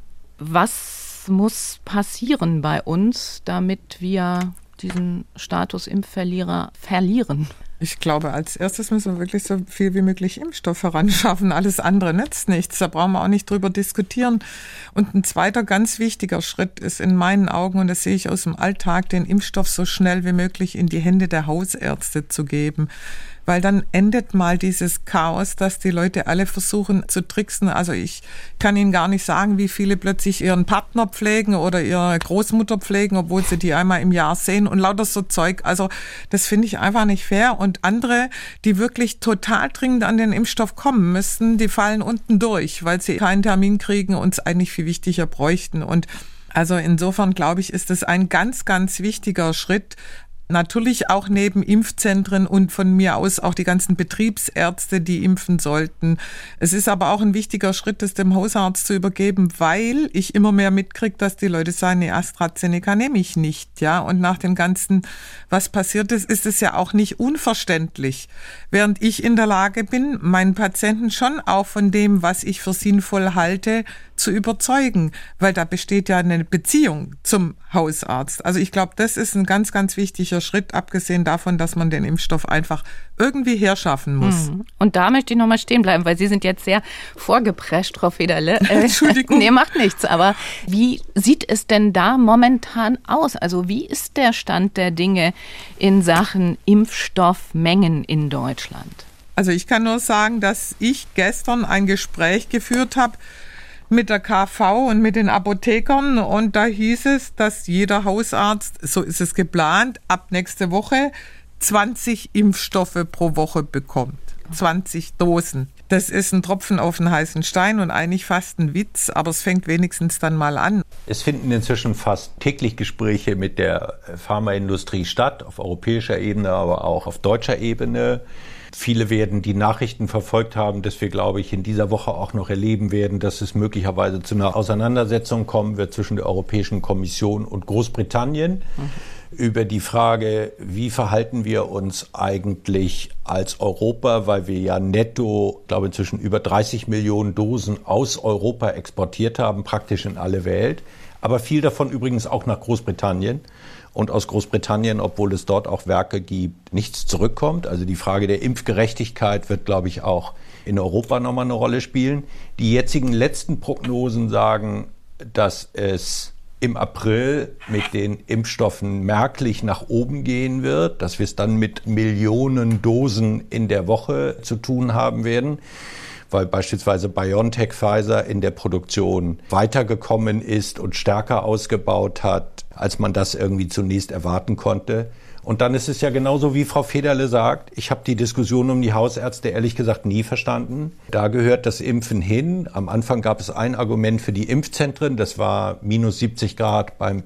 Was muss passieren bei uns, damit wir diesen Status Impfverlierer verlieren? Ich glaube, als erstes müssen wir wirklich so viel wie möglich Impfstoff heranschaffen. Alles andere nützt nichts. Da brauchen wir auch nicht drüber diskutieren. Und ein zweiter ganz wichtiger Schritt ist in meinen Augen, und das sehe ich aus dem Alltag, den Impfstoff so schnell wie möglich in die Hände der Hausärzte zu geben. Weil dann endet mal dieses Chaos, dass die Leute alle versuchen zu tricksen. Also ich kann Ihnen gar nicht sagen, wie viele plötzlich ihren Partner pflegen oder ihre Großmutter pflegen, obwohl sie die einmal im Jahr sehen und lauter so Zeug. Also das finde ich einfach nicht fair. Und andere, die wirklich total dringend an den Impfstoff kommen müssten, die fallen unten durch, weil sie keinen Termin kriegen und es eigentlich viel wichtiger bräuchten. Und also insofern, glaube ich, ist es ein ganz, ganz wichtiger Schritt. Natürlich auch neben Impfzentren und von mir aus auch die ganzen Betriebsärzte, die impfen sollten. Es ist aber auch ein wichtiger Schritt, das dem Hausarzt zu übergeben, weil ich immer mehr mitkriege, dass die Leute sagen, nee, AstraZeneca nehme ich nicht, ja. Und nach dem Ganzen, was passiert ist, ist es ja auch nicht unverständlich. Während ich in der Lage bin, meinen Patienten schon auch von dem, was ich für sinnvoll halte, zu überzeugen, weil da besteht ja eine Beziehung zum Hausarzt. Also ich glaube, das ist ein ganz, ganz wichtiger Schritt, abgesehen davon, dass man den Impfstoff einfach irgendwie herschaffen muss. Und da möchte ich nochmal stehen bleiben, weil Sie sind jetzt sehr vorgeprescht, Frau Federle. Entschuldigung. Nee, macht nichts. Aber wie sieht es denn da momentan aus? Also wie ist der Stand der Dinge in Sachen Impfstoffmengen in Deutschland? Also ich kann nur sagen, dass ich gestern ein Gespräch geführt habe mit der K V und mit den Apothekern, und da hieß es, dass jeder Hausarzt, so ist es geplant, ab nächste Woche zwanzig Impfstoffe pro Woche bekommt. zwanzig Dosen. Das ist ein Tropfen auf den heißen Stein und eigentlich fast ein Witz, aber es fängt wenigstens dann mal an. Es finden inzwischen fast täglich Gespräche mit der Pharmaindustrie statt, auf europäischer Ebene, aber auch auf deutscher Ebene. Viele werden die Nachrichten verfolgt haben, dass wir, glaube ich, in dieser Woche auch noch erleben werden, dass es möglicherweise zu einer Auseinandersetzung kommen wird zwischen der Europäischen Kommission und Großbritannien mhm. über die Frage, wie verhalten wir uns eigentlich als Europa, weil wir ja netto, glaube ich, inzwischen über dreißig Millionen Dosen aus Europa exportiert haben, praktisch in alle Welt, aber viel davon übrigens auch nach Großbritannien. Und aus Großbritannien, obwohl es dort auch Werke gibt, nichts zurückkommt. Also die Frage der Impfgerechtigkeit wird, glaube ich, auch in Europa nochmal eine Rolle spielen. Die jetzigen letzten Prognosen sagen, dass es im April mit den Impfstoffen merklich nach oben gehen wird, dass wir es dann mit Millionen Dosen in der Woche zu tun haben werden, weil beispielsweise BioNTech Pfizer in der Produktion weitergekommen ist und stärker ausgebaut hat, als man das irgendwie zunächst erwarten konnte. Und dann ist es ja genauso, wie Frau Federle sagt, ich habe die Diskussion um die Hausärzte ehrlich gesagt nie verstanden. Da gehört das Impfen hin. Am Anfang gab es ein Argument für die Impfzentren, das war minus siebzig Grad beim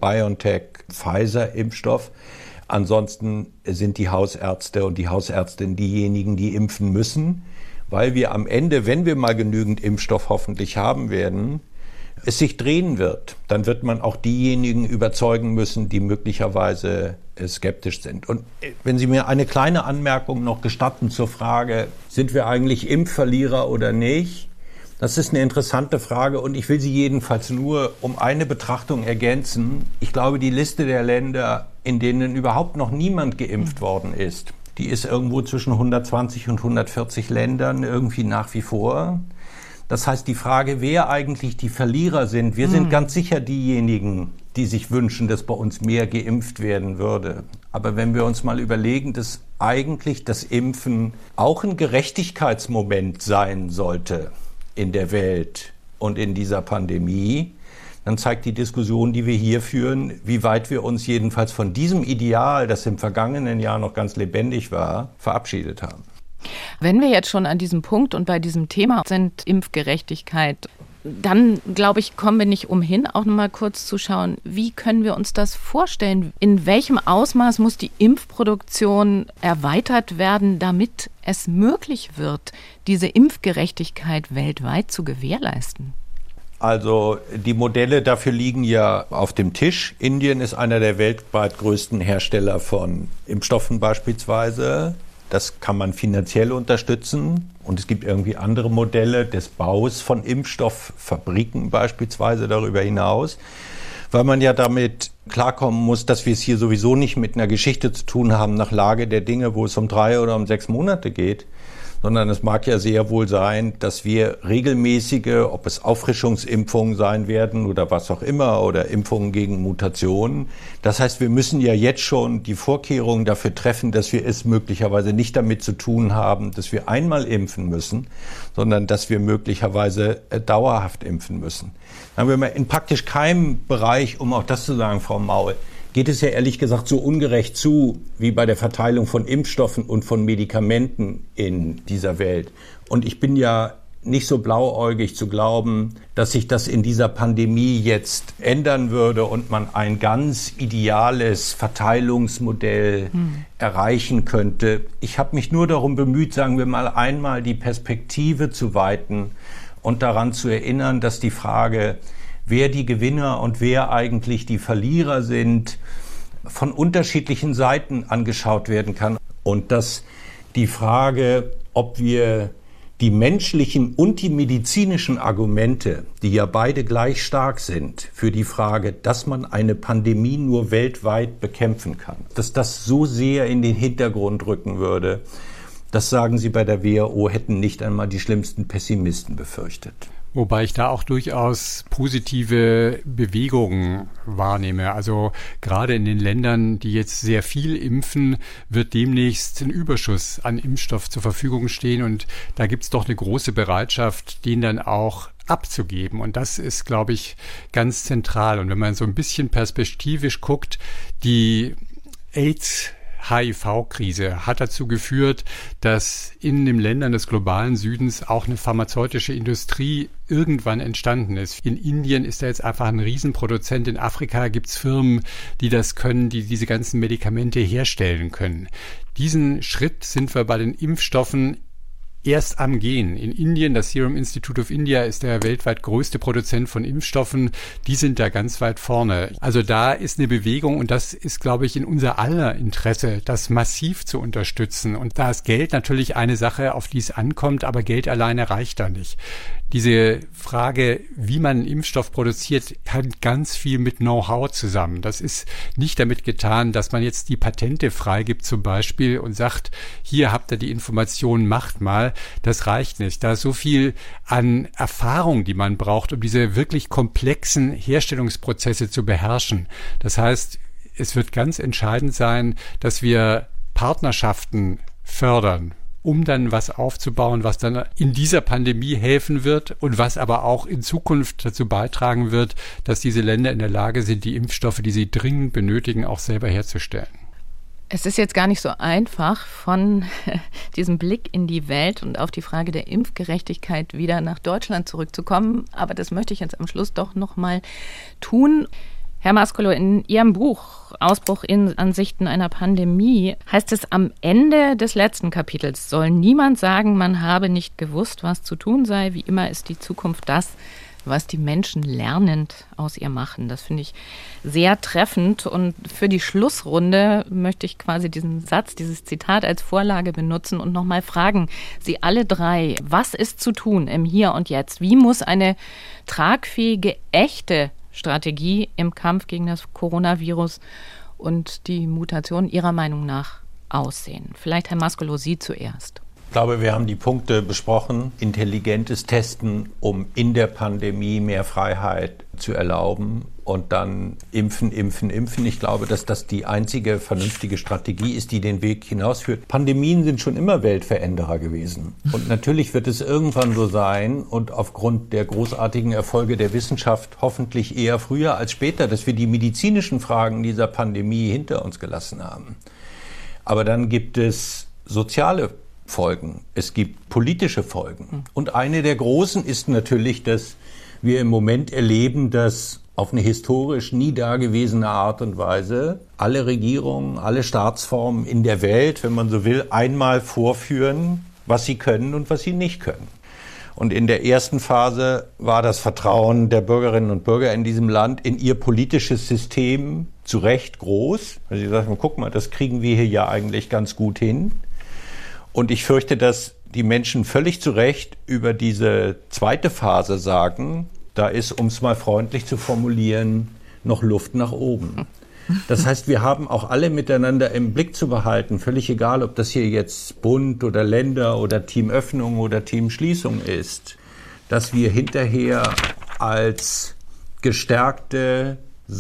BioNTech-Pfizer-Impfstoff. Ansonsten sind die Hausärzte und die Hausärztinnen diejenigen, die impfen müssen, weil wir am Ende, wenn wir mal genügend Impfstoff hoffentlich haben werden, es sich drehen wird. Dann wird man auch diejenigen überzeugen müssen, die möglicherweise skeptisch sind. Und wenn Sie mir eine kleine Anmerkung noch gestatten zur Frage, sind wir eigentlich Impfverlierer oder nicht? Das ist eine interessante Frage und ich will sie jedenfalls nur um eine Betrachtung ergänzen. Ich glaube, die Liste der Länder, in denen überhaupt noch niemand geimpft worden ist, die ist irgendwo zwischen hundertzwanzig und hundertvierzig Ländern irgendwie nach wie vor. Das heißt, die Frage, wer eigentlich die Verlierer sind, wir sind ganz sicher diejenigen, die sich wünschen, dass bei uns mehr geimpft werden würde. Aber wenn wir uns mal überlegen, dass eigentlich das Impfen auch ein Gerechtigkeitsmoment sein sollte in der Welt und in dieser Pandemie, dann zeigt die Diskussion, die wir hier führen, wie weit wir uns jedenfalls von diesem Ideal, das im vergangenen Jahr noch ganz lebendig war, verabschiedet haben. Wenn wir jetzt schon an diesem Punkt und bei diesem Thema sind, Impfgerechtigkeit, dann, glaube ich, kommen wir nicht umhin, auch noch mal kurz zu schauen, wie können wir uns das vorstellen? In welchem Ausmaß muss die Impfproduktion erweitert werden, damit es möglich wird, diese Impfgerechtigkeit weltweit zu gewährleisten? Also die Modelle dafür liegen ja auf dem Tisch. Indien ist einer der weltweit größten Hersteller von Impfstoffen beispielsweise. Das kann man finanziell unterstützen. Und es gibt irgendwie andere Modelle des Baus von Impfstofffabriken beispielsweise darüber hinaus, weil man ja damit klarkommen muss, dass wir es hier sowieso nicht mit einer Geschichte zu tun haben nach Lage der Dinge, wo es um drei oder um sechs Monate geht, sondern es mag ja sehr wohl sein, dass wir regelmäßige, ob es Auffrischungsimpfungen sein werden oder was auch immer, oder Impfungen gegen Mutationen. Das heißt, wir müssen ja jetzt schon die Vorkehrungen dafür treffen, dass wir es möglicherweise nicht damit zu tun haben, dass wir einmal impfen müssen, sondern dass wir möglicherweise dauerhaft impfen müssen. Dann haben wir mal in praktisch keinem Bereich, um auch das zu sagen, Frau Maul, geht es ja ehrlich gesagt so ungerecht zu wie bei der Verteilung von Impfstoffen und von Medikamenten in dieser Welt. Und ich bin ja nicht so blauäugig zu glauben, dass sich das in dieser Pandemie jetzt ändern würde und man ein ganz ideales Verteilungsmodell hm. erreichen könnte. Ich habe mich nur darum bemüht, sagen wir mal, einmal die Perspektive zu weiten und daran zu erinnern, dass die Frage, wer die Gewinner und wer eigentlich die Verlierer sind, von unterschiedlichen Seiten angeschaut werden kann. Und dass die Frage, ob wir die menschlichen und die medizinischen Argumente, die ja beide gleich stark sind, für die Frage, dass man eine Pandemie nur weltweit bekämpfen kann, dass das so sehr in den Hintergrund rücken würde, das sagen Sie bei der W H O, hätten nicht einmal die schlimmsten Pessimisten befürchtet. Wobei ich da auch durchaus positive Bewegungen wahrnehme. Also gerade in den Ländern, die jetzt sehr viel impfen, wird demnächst ein Überschuss an Impfstoff zur Verfügung stehen. Und da gibt es doch eine große Bereitschaft, den dann auch abzugeben. Und das ist, glaube ich, ganz zentral. Und wenn man so ein bisschen perspektivisch guckt, die AIDS H I V-Krise hat dazu geführt, dass in den Ländern des globalen Südens auch eine pharmazeutische Industrie irgendwann entstanden ist. In Indien ist da jetzt einfach ein Riesenproduzent. In Afrika gibt es Firmen, die das können, die diese ganzen Medikamente herstellen können. Diesen Schritt sind wir bei den Impfstoffen erst am Gehen. In Indien, das Serum Institute of India ist der weltweit größte Produzent von Impfstoffen. Die sind da ganz weit vorne. Also da ist eine Bewegung und das ist, glaube ich, in unser aller Interesse, das massiv zu unterstützen. Und da ist Geld natürlich eine Sache, auf die es ankommt, aber Geld alleine reicht da nicht. Diese Frage, wie man einen Impfstoff produziert, hängt ganz viel mit Know-how zusammen. Das ist nicht damit getan, dass man jetzt die Patente freigibt zum Beispiel und sagt, hier habt ihr die Informationen, macht mal. Das reicht nicht. Da ist so viel an Erfahrung, die man braucht, um diese wirklich komplexen Herstellungsprozesse zu beherrschen. Das heißt, es wird ganz entscheidend sein, dass wir Partnerschaften fördern, um dann was aufzubauen, was dann in dieser Pandemie helfen wird und was aber auch in Zukunft dazu beitragen wird, dass diese Länder in der Lage sind, die Impfstoffe, die sie dringend benötigen, auch selber herzustellen. Es ist jetzt gar nicht so einfach, von diesem Blick in die Welt und auf die Frage der Impfgerechtigkeit wieder nach Deutschland zurückzukommen. Aber das möchte ich jetzt am Schluss doch noch mal tun. Herr Mascolo, in Ihrem Buch Ausbruch in Ansichten einer Pandemie heißt es, am Ende des letzten Kapitels soll niemand sagen, man habe nicht gewusst, was zu tun sei. Wie immer ist die Zukunft das, was die Menschen lernend aus ihr machen. Das finde ich sehr treffend. Und für die Schlussrunde möchte ich quasi diesen Satz, dieses Zitat als Vorlage benutzen und nochmal fragen, Sie alle drei, was ist zu tun im Hier und Jetzt? Wie muss eine tragfähige, echte Strategie im Kampf gegen das Coronavirus und die Mutation Ihrer Meinung nach aussehen? Vielleicht, Herr Mascolo, Sie zuerst. Ich glaube, wir haben die Punkte besprochen. Intelligentes Testen, um in der Pandemie mehr Freiheit zu erlauben und dann impfen, impfen, impfen. Ich glaube, dass das die einzige vernünftige Strategie ist, die den Weg hinausführt. Pandemien sind schon immer Weltveränderer gewesen. Und natürlich wird es irgendwann so sein und aufgrund der großartigen Erfolge der Wissenschaft hoffentlich eher früher als später, dass wir die medizinischen Fragen dieser Pandemie hinter uns gelassen haben. Aber dann gibt es soziale Folgen. Es gibt politische Folgen. Und eine der großen ist natürlich, dass wir im Moment erleben, dass auf eine historisch nie dagewesene Art und Weise alle Regierungen, alle Staatsformen in der Welt, wenn man so will, einmal vorführen, was sie können und was sie nicht können. Und in der ersten Phase war das Vertrauen der Bürgerinnen und Bürger in diesem Land in ihr politisches System zu Recht groß. Weil sie sagen, guck mal, das kriegen wir hier ja eigentlich ganz gut hin. Und ich fürchte, dass die Menschen völlig zu Recht über diese zweite Phase sagen, da ist, um es mal freundlich zu formulieren, noch Luft nach oben. Das heißt, wir haben auch alle miteinander im Blick zu behalten, völlig egal, ob das hier jetzt Bund oder Länder oder Teamöffnung oder Teamschließung ist, dass wir hinterher als gestärkte,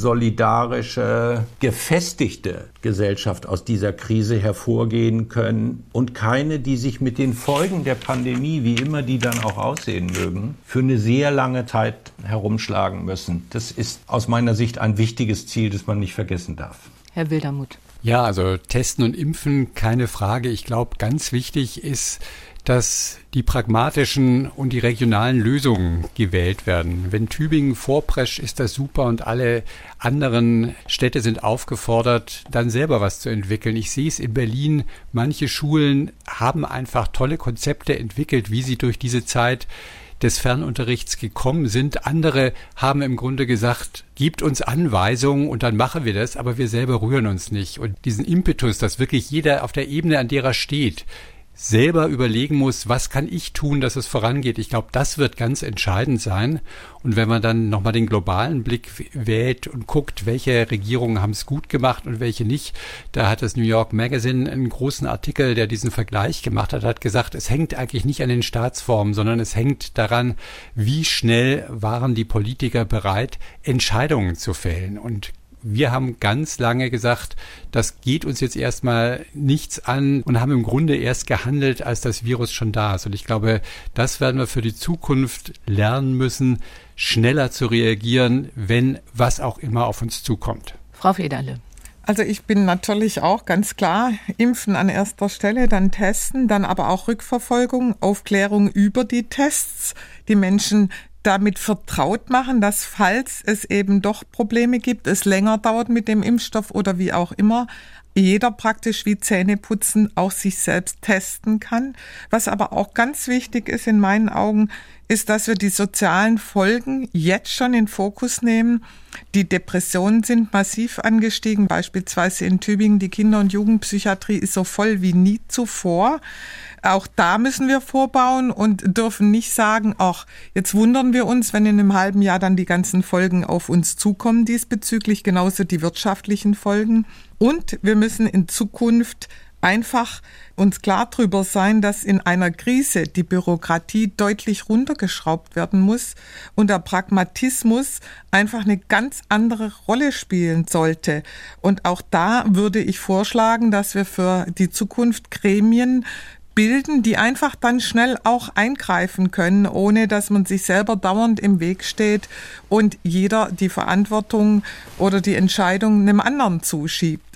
solidarische, gefestigte Gesellschaft aus dieser Krise hervorgehen können und keine, die sich mit den Folgen der Pandemie, wie immer die dann auch aussehen mögen, für eine sehr lange Zeit herumschlagen müssen. Das ist aus meiner Sicht ein wichtiges Ziel, das man nicht vergessen darf. Herr Wildermuth. Ja, also Testen und Impfen, keine Frage. Ich glaube, ganz wichtig ist, dass die pragmatischen und die regionalen Lösungen gewählt werden. Wenn Tübingen vorprescht, ist das super und alle anderen Städte sind aufgefordert, dann selber was zu entwickeln. Ich sehe es in Berlin, manche Schulen haben einfach tolle Konzepte entwickelt, wie sie durch diese Zeit des Fernunterrichts gekommen sind. Andere haben im Grunde gesagt, gebt uns Anweisungen und dann machen wir das, aber wir selber rühren uns nicht. Und diesen Impetus, dass wirklich jeder auf der Ebene, an der er steht, selber überlegen muss, was kann ich tun, dass es vorangeht. Ich glaube, das wird ganz entscheidend sein. Und wenn man dann nochmal den globalen Blick wählt und guckt, welche Regierungen haben es gut gemacht und welche nicht, da hat das New York Magazine einen großen Artikel, der diesen Vergleich gemacht hat, hat gesagt, es hängt eigentlich nicht an den Staatsformen, sondern es hängt daran, wie schnell waren die Politiker bereit, Entscheidungen zu fällen. Und wir haben ganz lange gesagt, das geht uns jetzt erstmal nichts an und haben im Grunde erst gehandelt, als das Virus schon da ist. Und ich glaube, das werden wir für die Zukunft lernen müssen, schneller zu reagieren, wenn was auch immer auf uns zukommt. Frau Federle. Also ich bin natürlich auch ganz klar, Impfen an erster Stelle, dann Testen, dann aber auch Rückverfolgung, Aufklärung über die Tests, die Menschen damit vertraut machen, dass falls es eben doch Probleme gibt, es länger dauert mit dem Impfstoff oder wie auch immer, jeder praktisch wie Zähneputzen auch sich selbst testen kann. Was aber auch ganz wichtig ist in meinen Augen, ist, dass wir die sozialen Folgen jetzt schon in Fokus nehmen. Die Depressionen sind massiv angestiegen, beispielsweise in Tübingen. Die Kinder- und Jugendpsychiatrie ist so voll wie nie zuvor. Auch da müssen wir vorbauen und dürfen nicht sagen, ach, jetzt wundern wir uns, wenn in einem halben Jahr dann die ganzen Folgen auf uns zukommen diesbezüglich, genauso die wirtschaftlichen Folgen. Und wir müssen in Zukunft einfach uns klar darüber sein, dass in einer Krise die Bürokratie deutlich runtergeschraubt werden muss und der Pragmatismus einfach eine ganz andere Rolle spielen sollte. Und auch da würde ich vorschlagen, dass wir für die Zukunft Gremien bilden, die einfach dann schnell auch eingreifen können, ohne dass man sich selber dauernd im Weg steht und jeder die Verantwortung oder die Entscheidung einem anderen zuschiebt.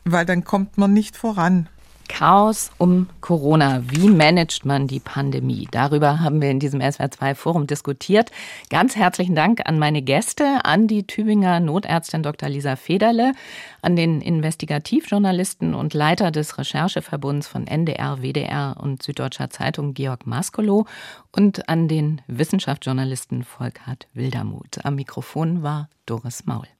weil dann kommt man nicht voran. Chaos um Corona. Wie managt man die Pandemie? Darüber haben wir in diesem S W R zwei Forum diskutiert. Ganz herzlichen Dank an meine Gäste, an die Tübinger Notärztin Doktor Lisa Federle, an den Investigativjournalisten und Leiter des Rechercheverbunds von N D R, W D R und Süddeutscher Zeitung Georg Maskolo und an den Wissenschaftsjournalisten Volkhard Wildermuth. Am Mikrofon war Doris Maul.